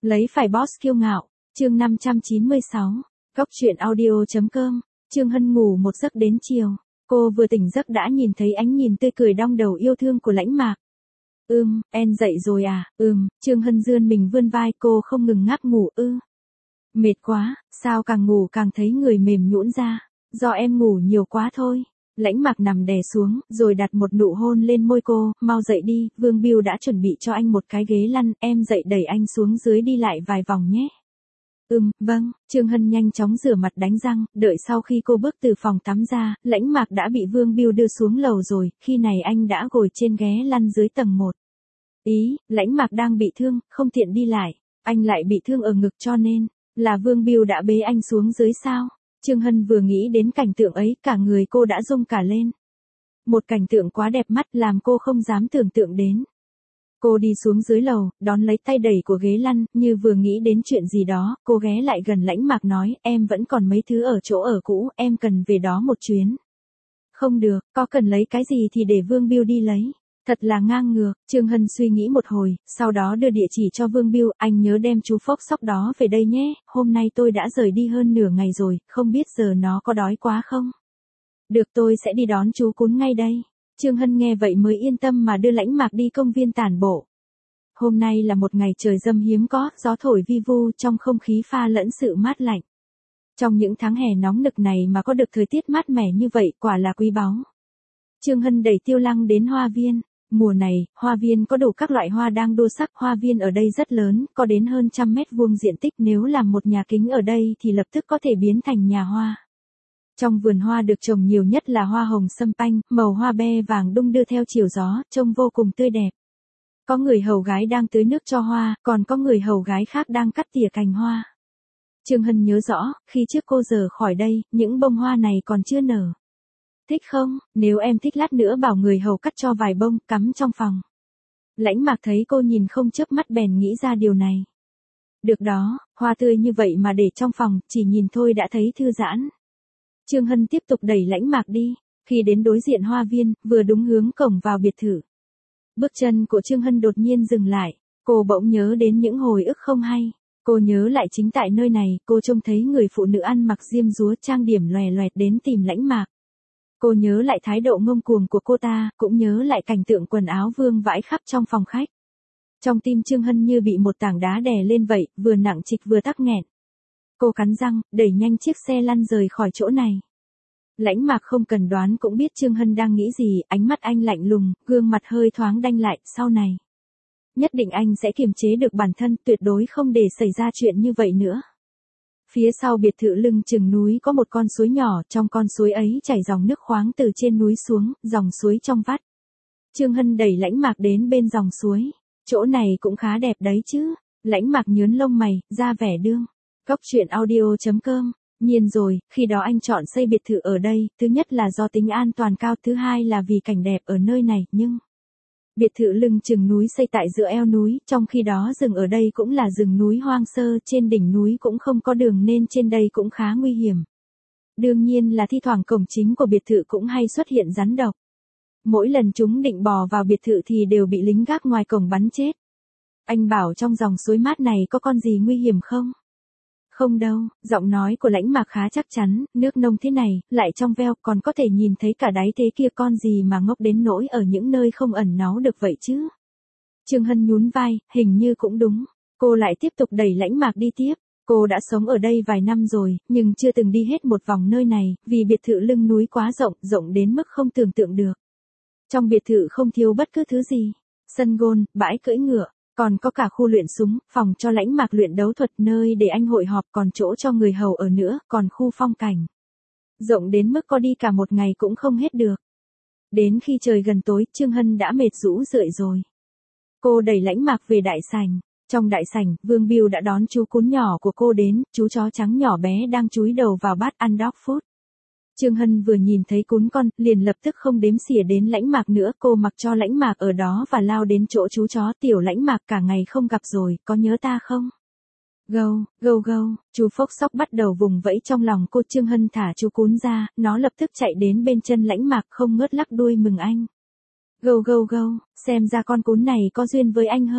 Lấy phải boss kiêu ngạo, chương 596, góc truyện audio.com, Trương Hân ngủ một giấc đến chiều. Cô vừa tỉnh giấc đã nhìn thấy ánh nhìn tươi cười đong đầu yêu thương của Lãnh Mạc. Em dậy rồi à? Trương Hân dươn mình vươn vai, cô không ngừng ngáp ngủ. Mệt quá, sao càng ngủ càng thấy người mềm nhũn ra, do em ngủ nhiều quá thôi. Lãnh Mạc nằm đè xuống, rồi đặt một nụ hôn lên môi cô, mau dậy đi, Vương Bưu đã chuẩn bị cho anh một cái ghế lăn, em dậy đẩy anh xuống dưới đi lại vài vòng nhé. Vâng, Trương Hân nhanh chóng rửa mặt đánh răng, đợi sau khi cô bước từ phòng tắm ra, Lãnh Mạc đã bị Vương Bưu đưa xuống lầu rồi, khi này anh đã ngồi trên ghế lăn dưới tầng 1. Lãnh Mạc đang bị thương, không tiện đi lại, anh lại bị thương ở ngực cho nên, là Vương Bưu đã bế anh xuống dưới sao? Trương Hân vừa nghĩ đến cảnh tượng ấy, cả người cô đã rung cả lên. Một cảnh tượng quá đẹp mắt làm cô không dám tưởng tượng đến. Cô đi xuống dưới lầu, đón lấy tay đẩy của ghế lăn, như vừa nghĩ đến chuyện gì đó, cô ghé lại gần Lãnh Mạc nói, em vẫn còn mấy thứ ở chỗ ở cũ, em cần về đó một chuyến. Không được, có cần lấy cái gì thì để Vương Bưu đi lấy. Thật là ngang ngược, Trương Hân suy nghĩ một hồi, sau đó đưa địa chỉ cho Vương Bưu, anh nhớ đem chú phốc sóc đó về đây nhé, hôm nay tôi đã rời đi hơn nửa ngày rồi, không biết giờ nó có đói quá không? Được, tôi sẽ đi đón chú cún ngay đây. Trương Hân nghe vậy mới yên tâm mà đưa Lãnh Mạc đi công viên tản bộ. Hôm nay là một ngày trời râm hiếm có, gió thổi vi vu trong không khí pha lẫn sự mát lạnh. Trong những tháng hè nóng nực này mà có được thời tiết mát mẻ như vậy quả là quý báu. Trương Hân đẩy Tiêu Lăng đến hoa viên. Mùa này, hoa viên có đủ các loại hoa đang đua sắc, hoa viên ở đây rất lớn, có đến hơn 100 mét vuông diện tích, nếu làm một nhà kính ở đây thì lập tức có thể biến thành nhà hoa. Trong vườn hoa được trồng nhiều nhất là hoa hồng sâm panh, màu hoa be vàng đung đưa theo chiều gió, trông vô cùng tươi đẹp. Có người hầu gái đang tưới nước cho hoa, còn có người hầu gái khác đang cắt tỉa cành hoa. Trương Hân nhớ rõ, khi trước cô rời khỏi đây, những bông hoa này còn chưa nở. Thích không? Nếu em thích lát nữa bảo người hầu cắt cho vài bông, cắm trong phòng. Lãnh Mạc thấy cô nhìn không chớp mắt bèn nghĩ ra điều này. Được đó, hoa tươi như vậy mà để trong phòng, chỉ nhìn thôi đã thấy thư giãn. Trương Hân tiếp tục đẩy Lãnh Mạc đi, khi đến đối diện hoa viên, vừa đúng hướng cổng vào biệt thự. Bước chân của Trương Hân đột nhiên dừng lại, cô bỗng nhớ đến những hồi ức không hay. Cô nhớ lại chính tại nơi này, cô trông thấy người phụ nữ ăn mặc diêm dúa trang điểm loè loẹt đến tìm Lãnh Mạc. Cô nhớ lại thái độ ngông cuồng của cô ta, cũng nhớ lại cảnh tượng quần áo vương vãi khắp trong phòng khách. Trong tim Trương Hân như bị một tảng đá đè lên vậy, vừa nặng trịch vừa tắc nghẹn. Cô cắn răng, đẩy nhanh chiếc xe lăn rời khỏi chỗ này. Lãnh Mạc không cần đoán cũng biết Trương Hân đang nghĩ gì, ánh mắt anh lạnh lùng, gương mặt hơi thoáng đanh lại, sau này. Nhất định anh sẽ kiềm chế được bản thân, tuyệt đối không để xảy ra chuyện như vậy nữa. Phía sau biệt thự lưng chừng núi có một con suối nhỏ, trong con suối ấy chảy dòng nước khoáng từ trên núi xuống, dòng suối trong vắt. Trương Hân đẩy Lãnh Mạc đến bên dòng suối. Chỗ này cũng khá đẹp đấy chứ. Lãnh Mạc nhớn lông mày, ra vẻ đương. Góc truyện audio.com. Nhiên rồi, khi đó anh chọn xây biệt thự ở đây, thứ nhất là do tính an toàn cao, thứ hai là vì cảnh đẹp ở nơi này, nhưng... Biệt thự lưng chừng núi xây tại giữa eo núi, trong khi đó rừng ở đây cũng là rừng núi hoang sơ, trên đỉnh núi cũng không có đường nên trên đây cũng khá nguy hiểm. Đương nhiên là thi thoảng cổng chính của biệt thự cũng hay xuất hiện rắn độc. Mỗi lần chúng định bò vào biệt thự thì đều bị lính gác ngoài cổng bắn chết. Anh bảo trong dòng suối mát này có con gì nguy hiểm không? Không đâu, giọng nói của Lãnh Mạc khá chắc chắn, nước nông thế này, lại trong veo, còn có thể nhìn thấy cả đáy thế kia, con gì mà ngốc đến nỗi ở những nơi không ẩn náu được vậy chứ. Trương Hân nhún vai, hình như cũng đúng. Cô lại tiếp tục đẩy Lãnh Mạc đi tiếp. Cô đã sống ở đây vài năm rồi, nhưng chưa từng đi hết một vòng nơi này, vì biệt thự lưng núi quá rộng, rộng đến mức không tưởng tượng được. Trong biệt thự không thiếu bất cứ thứ gì. Sân gôn, bãi cưỡi ngựa. Còn có cả khu luyện súng, phòng cho Lãnh Mạc luyện đấu thuật, nơi để anh hội họp, còn chỗ cho người hầu ở nữa, còn khu phong cảnh. Rộng đến mức có đi cả một ngày cũng không hết được. Đến khi trời gần tối, Trương Hân đã mệt rũ rượi rồi. Cô đẩy Lãnh Mạc về đại sảnh. Trong đại sảnh, Vương Bưu đã đón chú cún nhỏ của cô đến, chú chó trắng nhỏ bé đang chúi đầu vào bát ăn dog food. Trương Hân vừa nhìn thấy cún con, liền lập tức không đếm xỉa đến Lãnh Mạc nữa, cô mặc cho Lãnh Mạc ở đó và lao đến chỗ chú chó. Tiểu Lãnh Mạc, cả ngày không gặp rồi, có nhớ ta không? Gâu, gâu gâu, chú phốc sóc bắt đầu vùng vẫy trong lòng cô. Trương Hân thả chú cún ra, nó lập tức chạy đến bên chân Lãnh Mạc không ngớt lắc đuôi mừng anh. Gâu gâu gâu, xem ra con cún này có duyên với anh hơn.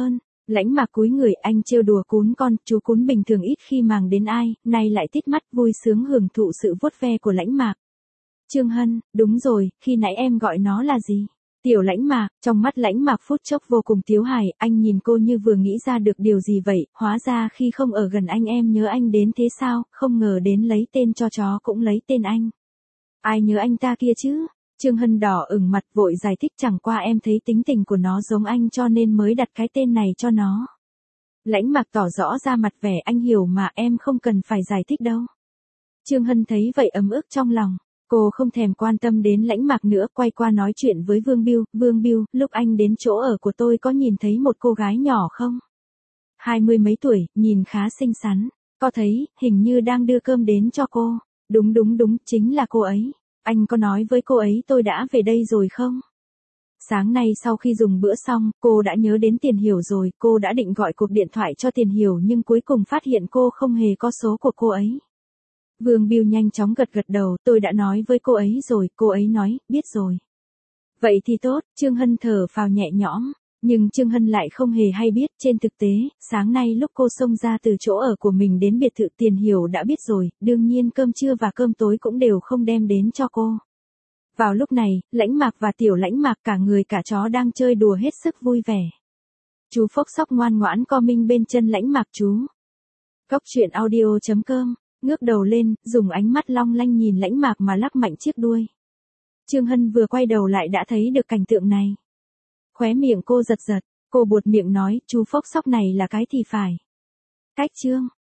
Lãnh Mạc cúi người, anh trêu đùa cún con, chú cún bình thường ít khi màng đến ai, nay lại tít mắt vui sướng hưởng thụ sự vuốt ve của Lãnh Mạc. Trương Hân, đúng rồi, khi nãy em gọi nó là gì? Tiểu Lãnh Mạc, trong mắt Lãnh Mạc phút chốc vô cùng tiếu hài, anh nhìn cô như vừa nghĩ ra được điều gì vậy, hóa ra khi không ở gần anh em nhớ anh đến thế sao, không ngờ đến lấy tên cho chó cũng lấy tên anh. Ai nhớ anh ta kia chứ? Trương Hân đỏ ửng mặt vội giải thích, chẳng qua em thấy tính tình của nó giống anh cho nên mới đặt cái tên này cho nó. Lãnh Mạc tỏ rõ ra mặt vẻ, anh hiểu mà, em không cần phải giải thích đâu. Trương Hân thấy vậy ấm ức trong lòng. Cô không thèm quan tâm đến Lãnh Mạc nữa, quay qua nói chuyện với Vương Bưu. Vương Bưu, lúc anh đến chỗ ở của tôi có nhìn thấy một cô gái nhỏ không? 20 mấy tuổi, nhìn khá xinh xắn. Có thấy, hình như đang đưa cơm đến cho cô. Đúng đúng đúng, chính là cô ấy. Anh có nói với cô ấy tôi đã về đây rồi không? Sáng nay sau khi dùng bữa xong, cô đã nhớ đến Tiền Hiểu rồi, cô đã định gọi cuộc điện thoại cho Tiền Hiểu nhưng cuối cùng phát hiện cô không hề có số của cô ấy. Vương Bưu nhanh chóng gật gật đầu, tôi đã nói với cô ấy rồi, cô ấy nói, biết rồi. Vậy thì tốt, Trương Hân thở phào nhẹ nhõm, nhưng Trương Hân lại không hề hay biết, trên thực tế, sáng nay lúc cô xông ra từ chỗ ở của mình đến biệt thự Tiền Hiểu đã biết rồi, đương nhiên cơm trưa và cơm tối cũng đều không đem đến cho cô. Vào lúc này, Lãnh Mạc và Tiểu Lãnh Mạc cả người cả chó đang chơi đùa hết sức vui vẻ. Chú Phốc Sóc ngoan ngoãn co minh bên chân Lãnh Mạc chú. Cóc truyện audio.com, ngước đầu lên, dùng ánh mắt long lanh nhìn Lãnh Mạc mà lắc mạnh chiếc đuôi. Trương Hân vừa quay đầu lại đã thấy được cảnh tượng này. Khóe miệng cô giật giật, cô buột miệng nói, chú Phốc Sóc này là cái thì phải. Cách Trương.